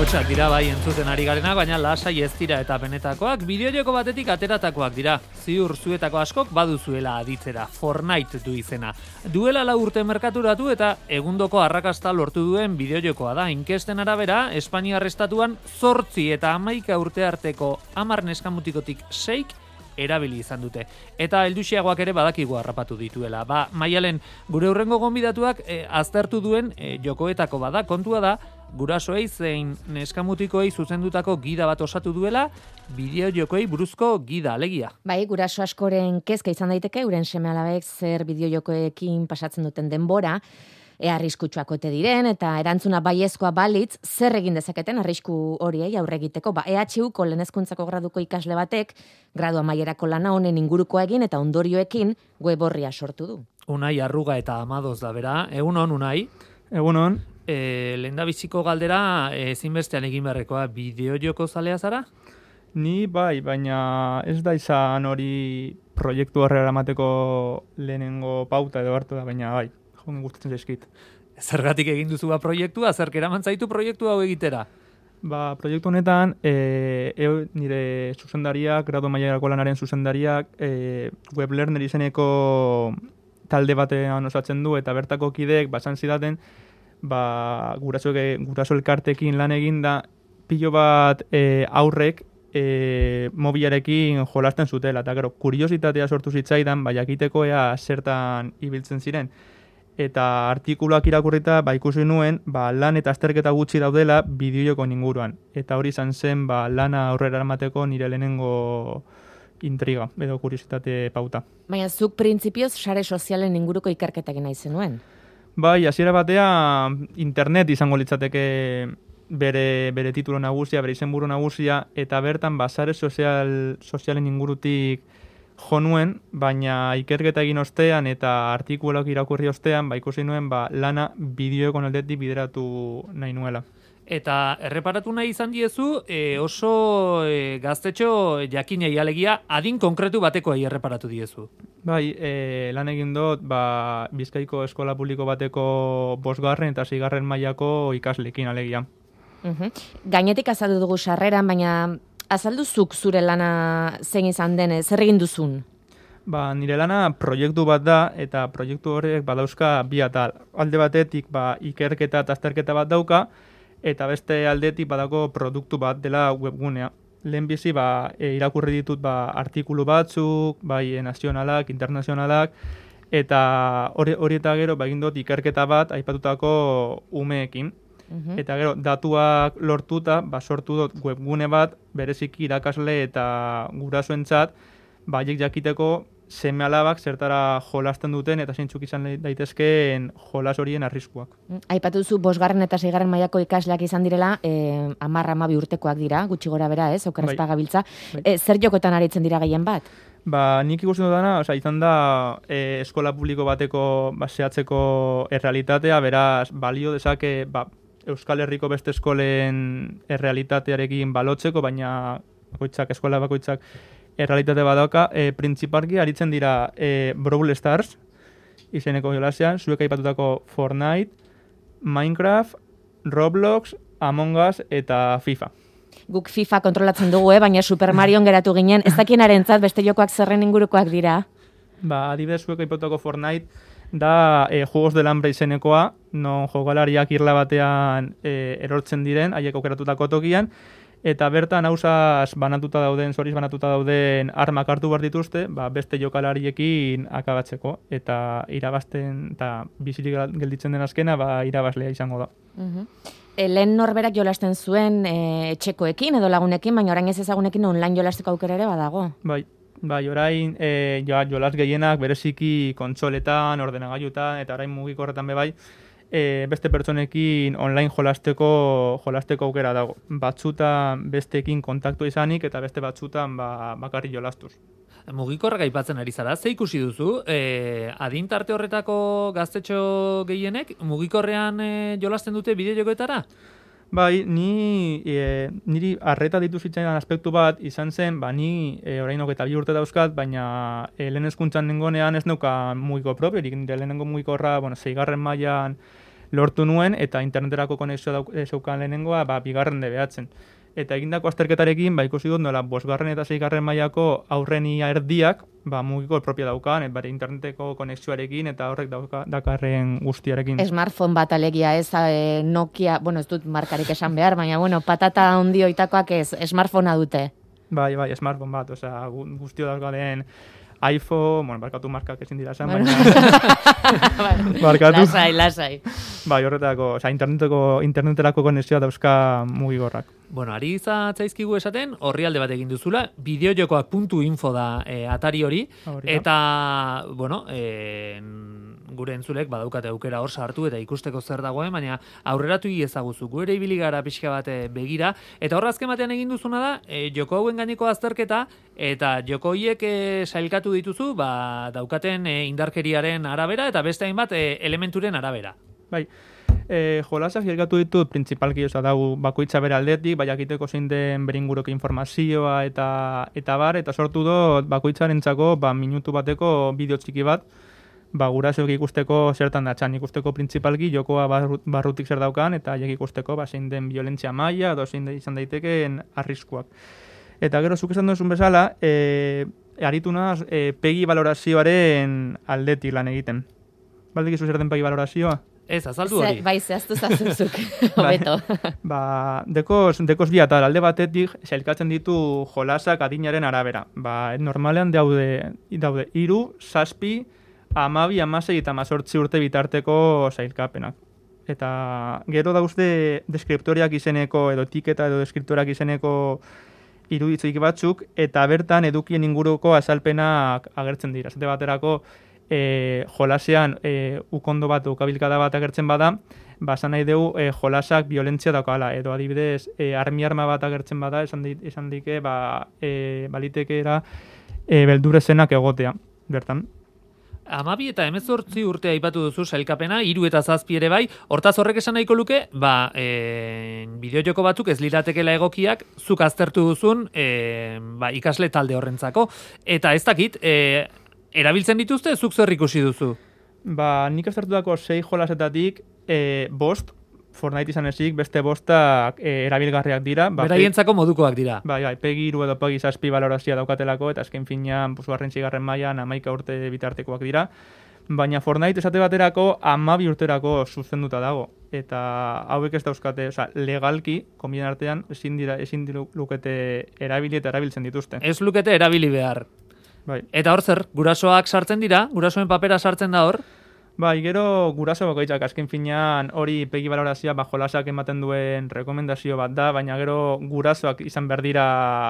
Ahotsak dira bai entzuten ari garenak, baina lasai ez dira eta benetakoak bideojoko batetik ateratakoak dira. Ziur zuetako askok baduzuela aditzera. Fortnite du izena. Duela 4 urte merkaturatu eta egundoko arrakasta lortu duen bideojokoa da. Inkesten arabera, Espainiar estatuan 8 eta 11 urte arteko 10 neskamutikotik 6 erabili izan dute. Eta helduxiagoak ere badakigu harrapatu dituela. Maialen, gure hurrengo gonbidatuak aztertu duen jokoetako bada. Kontua da, gurasoei zein neskamutikoei zuzendutako gida bat osatu duela, bideojokoei buruzko gida alegia. Bai, guraso askoren kezka izan daiteke, euren seme-alabek zer bideojokoekin pasatzen duten denbora, arriskutsuak ote diren, eta erantzuna baiezkoa balitz, zer egin dezaketen arrisku horiei aurre egiteko. EHUko lehen hezkuntzako graduko ikasle batek, gradu amaierako lana honen ingurukoa egin eta ondorioekin web orria sortu du. Unai Arruga eta Amadoz da bera. Egunon, Unai? Egunon. Lehendabiziko galdera ezinbestean egin beharrekoa, bideojoko zalea zara? Ni bai, baina ez da izan hori proiektu horrela eramateko lehenengo pauta edo hartu da, baina bai, joan gustatzen zaizkit. Zergatik egin duzu proiektua, zerk eraman zaitu proiektu hau egitera? Proiektu honetan, nire zuzendariak, gradu mailarako lanaren zuzendariak, web learner izeneko talde batean osatzen du, eta bertako kideek basan zidaten, guraso elkartekin lan eginda, pilo bat aurrek mobilarekin jolasten zutela, eta gero, kuriositatea sortu zitzaidan, jakiteko ea zertan ibiltzen ziren. Eta artikuluak irakurrita ikusi nuen lan eta azterketa gutxi daudela bideojoko inguruan. Eta hori izan zen lana aurrera eramateko nire lehenengo intriga edo kuriositate pauta. Baina zuk printzipioz sare sozialen inguruko ikerketak nahi zenuen? Bai, hasiera batea internet izango litzateke bere titulo nagusia, bere izenburu nagusia, eta bertan sare sozialen ingurutik jo nuen, baina ikerketa egin ostean eta artikulak irakurri ostean, ikusi nuen lana bideoekon aldetik bideratu nahi nuela. Eta erreparatu nahi izan diezu, oso gaztetxo jakinei alegia adin konkretu batekoei erreparatu diezu. Bai, lan egin dut, Bizkaiko eskola publiko bateko 5. eta 6. mailako ikaslekin alegia. Gainetik azaldu dugu sarreran, baina azalduzuk zure lana zein izan den, zer egin duzun? Nire lana proiektu bat da, eta proiektu horrek badauzka bi atal. Alde batetik ikerketa eta azterketa bat dauka, eta beste aldetik badako produktu bat dela webgunea. Lehenbizi irakurri ditut artikulu batzuk, nazionalak, internazionalak, eta hori eta gero egin dut ikerketa bat aipatutako umeekin. Eta gero, datuak lortuta, sortu dut webgune bat, bereziki irakasle eta gurasoentzat, haiek jakiteko seme-alabak zertara jolasten duten eta zeintzuk izan daitezkeen jolas horien arriskuak. Aipatu duzu 5. eta 6. mailako ikasleak izan direla, 10-12 urtekoak dira, gutxi gora bera, aukeraz pagabiltza. Zer jokotan aritzen dira gehien bat? Nik ikusten dudana, izan da eskola publiko bateko zehatzeko errealitatea, beraz, balio dezake Euskal Herriko beste eskolen errealitatearekin balotzeko, baina eskola bakoitzak errealitate badauka. Printzipalki aritzen dira Brawl Stars izeneko jolasean, zuek aipatutako Fortnite, Minecraft, Roblox, Among Us eta FIFA. Guk FIFA kontrolatzen dugu, baina Super Marion geratu ginen, ez dakienarentzat beste jokoak zerren ingurukoak dira? Adibidez, zuek aipatutako Fortnite da Juegos del Hambre izenekoa, non jokalariak irla batean erortzen diren, haiek aukeratutako tokian, eta bertan zoriz banatuta dauden armak hartu behar dituzte, beste jokalariekin akabatzeko, eta irabazten, eta bizirik gelditzen den azkena, irabazlea izango da. Lehen norberak jolasten zuen etxekoekin edo lagunekin, baina orain ez ezagunekin online jolasteko aukera ere badago. Orain jolas gehienak bereziki kontsoletan, ordenagailutan, eta orain mugikorretan beste pertsonekin online jolasteko aukera dago. Batzutan besteekin kontaktu izanik eta beste batzutan bakarrik jolastuz. Mugikorrak aipatzen ari zara, ze ikusi duzu? Adintarte horretako gaztetxo gehienek mugikorrean jolasten dute bideojokoetara? Niri arreta ditu zitzaidan aspektu bat izan zen, ni orain 22 urte dauzkat, baina lehen hezkuntzan nengonean ez neuka mugiko propiorik, lehenengo mugikorra, 6. mailan lortu nuen, eta interneterako konexioa zeukan lehenengoa, bigarren debeatzen. Eta egindako azterketarekin, ikusi dut nola, 5. eta 6. mailako aurrenia erdiak, mugiko propia daukan, interneteko konexioarekin, eta horrek dakarren guztiarekin. Smartphone bat alegia ez, Nokia, ez dut markarik esan behar, baina, patata ondioitakoak ez, smartphonea dute. Bai, smartphone bat, guztio daukaren iPhone, barkatu markak ezin dira esan, baina... Barkatu. Lasai. Horretako, interneterako konexioa dauzka mugigorrak. Ari zatzaizkigu esaten, orrialde bat egin duzula, bideojokoak.info da atari hori, eta, gure entzulek badaukate aukera hor sartu eta ikusteko zer dagoen, baina aurreratu ezaguzu, gu ere ibili gara pixka bat begira, eta horra azken batean egin duzuna da, joko hauen gaineko azterketa, eta joko horiek sailkatu dituzu, daukaten indarkeriaren arabera, eta beste hainbat elementuren arabera. Bai, jolasak jelgatu ditut principalki, dago bakoitza bere aldetik, jakiteko zein den beringuroke informazioa eta bar, eta sortu dut bakoitzarentzako minutu bateko bideo txiki bat, gurasoek ikusteko zertan datxan, ikusteko principalki jokoa barrutik zer daukan, eta ikusteko zein den violentzia maila, edo zein izan daitekeen arriskuak. Eta gero, zuk esan duzun bezala, aritu naz pegi valorazioaren aldetik lan egiten. Baldik izu zer den pegi valorazioa? Ez, azaldu hori. Bai, zehaztu zazuzuk, hobeto. Dekoz bi atal, alde batetik, sailkatzen ditu jolasak adinaren arabera. Normalean daude 3, 7, 12, 16 eta 18 urte bitarteko sailkapenak. Eta gero dauzde deskriptoriak izeneko, edo etiketa edo deskriptoriak izeneko iruditzoik batzuk, eta bertan edukien inguruko azalpenak agertzen dira. Zate baterako, jolasean ukondo bat, ukabilkada bat agertzen bada, esan nahi dugu jolasak violentzia daukala, edo adibidez arma bat agertzen bada, esan dike balitekeera beldurezenak egotea, bertan. 12 eta 18 urte aipatu duzu sailkapena, 3 eta 7 ere bai, hortaz horrek esan nahiko luke, bideojoko batzuk ez liratekela egokiak, zuk aztertu duzun ikasle talde horrentzako. Eta ez dakit, erabiltzen dituzte, zuk zer ikusi duzu? Nik aztertutako 6 jolasetatik, 5, Fortnite izan ezik, beste 5 erabilgarriak dira. Beraientzako modukoak dira. Pegi 3 edo pegi 7 valorazioa daukatelako, eta azken finean, 6. mailan 11 urte bitartekoak dira. Baina Fortnite esate baterako 12 urterako zuzenduta dago. Eta hauek ez dauzkate, legalki, konbien artean, ezin lukete erabili eta erabiltzen dituzte. Ez lukete erabili behar. Eta hor zer, gurasoak sartzen dira? Gurasoen papera sartzen da hor? Gero guraso bakoitzak azken finean hori pegi valorazioa jolasak ematen duen rekomendazio bat da, baina gero gurasoak izan behar dira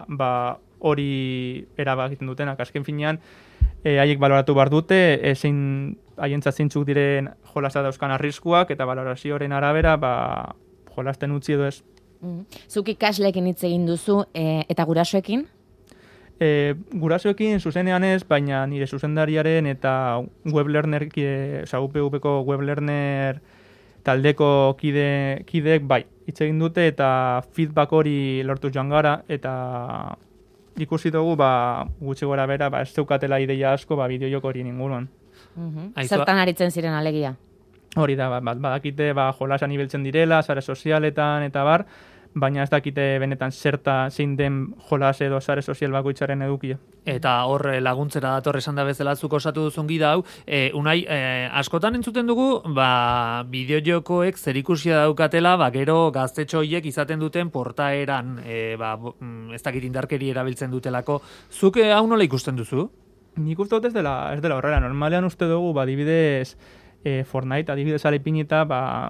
hori erabakiten dutenak. Azken finean haiek baloratu behar dute, zein haientzat zeintzuk diren jolasa dauzkan arriskuak, eta valorazioaren arabera jolasten utzi edo ez. Zuk ikasleekin hitz egin duzu, eta gurasoekin? Gurasoekin zuzenean ez, baina nire zuzendariaren eta weblerner, UPV-ko weblerner taldeko kideek hitz egin dute, eta feedback hori lortu joan gara, eta ikusi dugu gutxi gora bera ez zeukatela ideia asko bideojoko hori inguruan. Zertan aritzen ziren alegia? Hori da, badakite jolasan ibiltzen direla, sare sozialetan eta bar, baina ez dakite benetan zein den jolas edo sare sozial bakoitzaren edukia. Eta hor laguntzera dator esan da bezala zuk osatu duzun gida hau, Unai, askotan entzuten dugu, bideojokoek zerikusia daukatela, gero gaztetxo horiek izaten duten portaeran, ez dakit indarkeri erabiltzen dutelako. Zuk hau nola ikusten duzu? Nik uste dut ez dela horrela. Normalean uste dugu, adibidez, Fortnite, adibidez alepinita,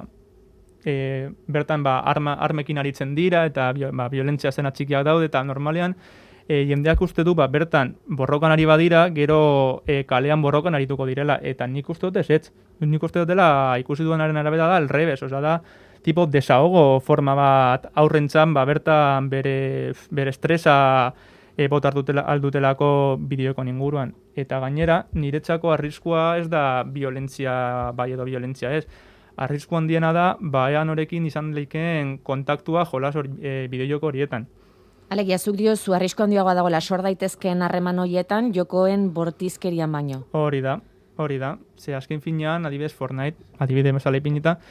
bertan armekin aritzen dira, eta violentzia zena txikiak daude, eta normalean jendeak uste du bertan borrokan ari badira, gero kalean borrokan arituko direla, eta nik uste dut ez. Nik uste dut dela ikusi duenaren arabera da, alrebes, da tipo desahogo forma bat aurrentzan, bertan bere estresa botar aldutelako bideokon inguruan. Eta gainera, niretzako arriskua ez da violentzia edo violentzia ez. Arrisku handiena da, ean horekin izan leikeen kontaktua jolas bideojoko horietan. Alegia, zuk diozu arrisku handiagoa dagoela sor daitezkeen harreman horietan jokoen bortizkerian baino. Hori da. Ze azken finean, adibidez Fortnite, adibidez bezala ipinita,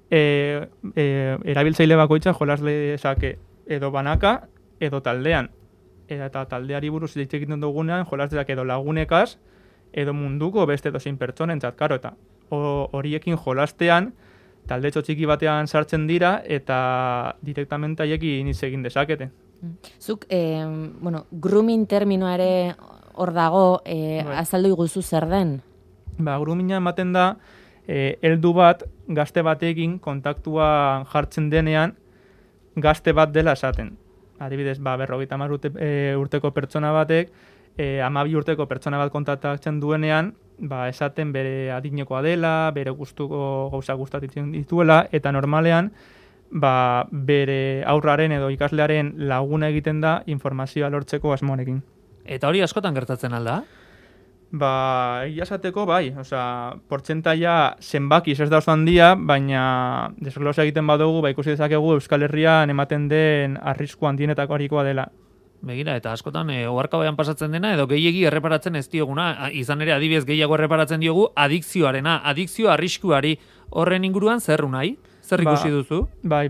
erabiltzaile bakoitza jolas lezake edo banaka edo taldean. Eta taldeari buruz hitz egiten dugunean jolas dezake edo lagunekaz edo munduko beste edozein pertsonentzat, karo, eta horiekin jolastean taldetxo txiki batean sartzen dira eta direktamente haiekin hitz egin dezakete. Zuk, grooming terminoa ere hor dago, azaldu iguzu zer den? Groomina ematen da, heldu bat gazte batekin kontaktua jartzen denean gazte bat dela esaten. Adibidez, 50 urteko pertsona batek, 12 urteko pertsona bat kontaktatzen duenean, esaten bere adinekoa dela, bere gustuko gauza gustatzen dituela, eta normalean, bere aurraren edo ikaslearen laguna egiten da informazioa lortzeko asmoarekin. Eta hori askotan gertatzen alda? Egia esateko bai, portzentaia zenbakiz ez da oso handia, baina desglosa egiten badugu, ikusi dezakegu Euskal Herrian ematen den arrisku handienetako harikoa dela. Begira, eta askotan oharkabean pasatzen dena, edo gehiegi erreparatzen ez dioguna, izan ere adibidez gehiago erreparatzen diogu, adikzioarena, adikzio arriskuari horren inguruan zerru nahi? Zer ikusi duzu? Mai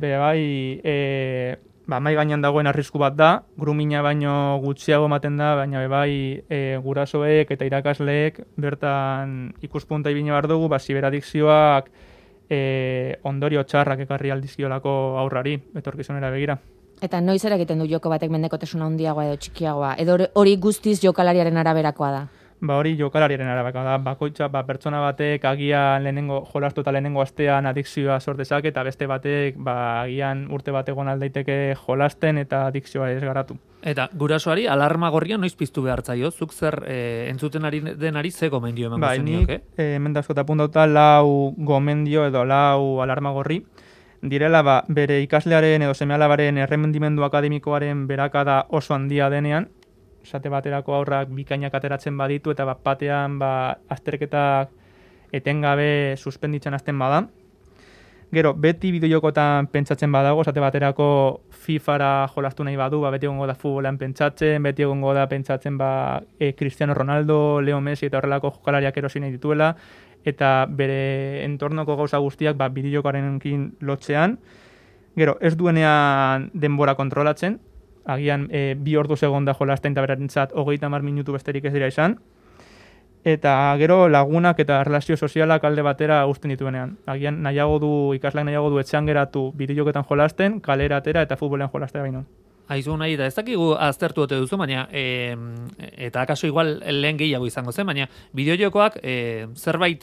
gainean dagoen arrisku bat da, groomina baino gutxiago ematen da, baina gurasoek eta irakasleek bertan ikuspunta ibine behar dugu, ziberadikzioak ondorio txarrak ekarri aldizkiolako aurrari, etorkizunera begira. Eta noiz ere egiten du joko batek mendekotasuna handiagoa edo txikiagoa, edo hori guztiz jokalariaren araberakoa da? Hori jokalariaren araberakoa da, bakoitza pertsona batek agian jolastu eta lehenengo astean adikzioa sort dezake, eta beste batek agian urte bat egon aldaiteke jolasten eta adikzioa ez garatu. Eta gurasoari alarma gorria noiz piztu behar zaio? Zuk zer entzuten ari denari ze gomendio emango zenioke? Hemen da askota apuntauta 4 gomendio edo 4 alarma gorri. Direla bere ikaslearen edo seme-alabaren erremendimendu akademikoaren berakada oso handia denean, esate baterako aurrak bikainak ateratzen baditu eta batean azterketak etengabe suspenditzen hasten bada. Gero, beti bideojokotan pentsatzen badago, esate baterako FIFAra jolastu nahi badu, beti egongo da futbolean pentsatzen, beti egongo da pentsatzen Cristiano Ronaldo, Leo Messi eta horrelako jokalariak erosi nahi dituela, eta bere entornoko gauza guztiak bideojokoarekin lotzean. Gero, ez duenean denbora kontrolatzen, agian 2 ordu segonda jolasten eta berarentzat 30 minutu besterik ez dira izan. Eta gero lagunak eta relazio sozialak alde batera uzten dituenean. Agian ikasleak nahiago du etxean geratu bideojokoetan jolasten, kalera atera eta futbolean jolastea baino. Aizu nahi, eta ez dakigu aztertu ote duzu, baina, eta akaso igual lehen gehiago izango zen, baina bideojokoak zerbait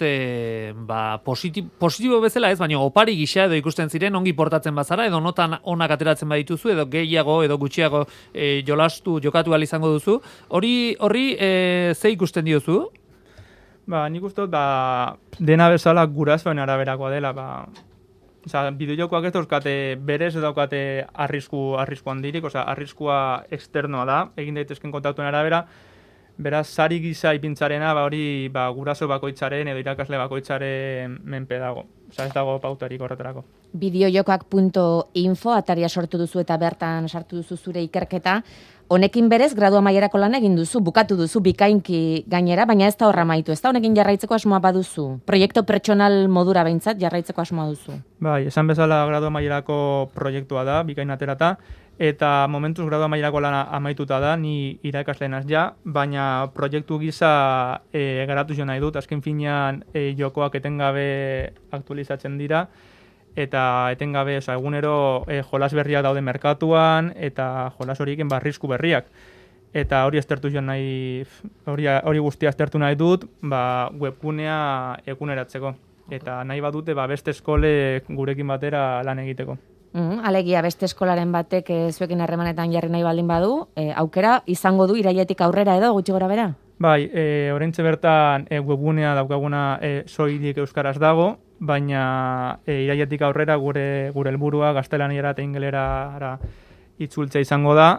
positibo bezala ez, baina opari gisa edo ikusten ziren ongi portatzen bazara, edo notan onak ateratzen badituzu, edo gehiago edo gutxiago jokatu ahal izango duzu. Horri ze ikusten diozu? Nik uste dena bezala gurasoen araberakoa dela, bideojokoak ez dauzkate berez daukate arrisku handirik, arriskua externoa da, egin daitezken kontaktuen arabera, beraz, sari gisa ipintzarena, hori guraso bakoitzaren edo irakasle bakoitzaren menpe dago. Ez dago pautarik horretarako. Bideojokoak.info ataria sortu duzu eta bertan sartu duzu zure ikerketa. Honekin berez, gradu amaierako lan egin duzu, bukatu duzu bikainki gainera, baina ez da horra maitu. Ez da honekin jarraitzeko asmoa baduzu? Proiektu pertsonal modura behintzat jarraitzeko asmoa duzu? Esan bezala gradu amaierako proiektua da, bikain aterata, eta momentuz gradu amaierako lana amaituta da, ni irakasleen ja, baina proiektu gisa garatu jo nahi dut, azken finean jokoak etengabe aktualizatzen dira, eta etengabe egunero jolas berriak daude merkatuan, eta jolas horiekin arrisku berriak. Eta hori aztertu jo nahi, hori guztia aztertu nahi dut, webgunea eguneratzeko. Eta nahi badute beste eskolek gurekin batera lan egiteko. Alegia, beste eskolaren batek zuekin harremanetan jarri nahi baldin badu, aukera izango du irailetik aurrera edo gutxi gora bera? Oraintxe bertan webgunea daukaguna soilik euskaraz dago, baina irailetik aurrera gure helburua gaztelaniera eta ingelerara itzultzea izango da,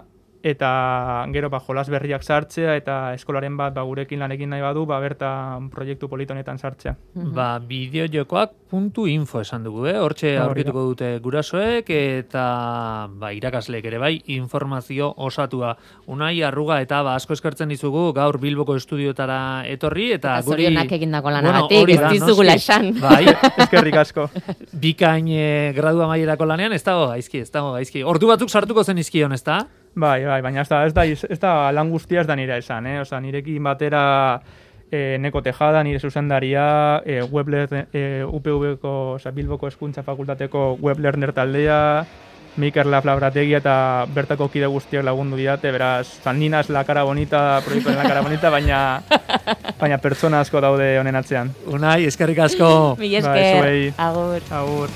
eta gero jolas berriak sartzea eta eskolaren bat gurekin lan egin nahi badu, bertan proiektu politonetan sartzea. Bideojokoak.info esan dugu, hortxe aurkituko dute gurasoek eta irakasleek ere bai informazio osatua. Unai Arruga eta asko eskertzen dizugu gaur Bilboko estudiotara etorri eta guri zorionak egindako lanagatik, ez dizugula esan. Bai, eskerrik asko. Bikain gradu amaierako lanean ez dago gaizki. Ordu batzuk sartuko zen izkion, ez da? Bai, baina ez da lan guztia ez da nire esan, Osa, nirekin batera Neko Tejada, nire zuzendaria, UPV-ko, Bilboko Hezkuntza Fakultateko web lerner taldea, Miker Laflabrategi eta bertako kide guztiak lagundu diate, beraz, nina es la cara bonita, proiektuaren la cara bonita, baina pertsona asko daude honen atzean. Unai, eskerrik asko. Mila esker, agur.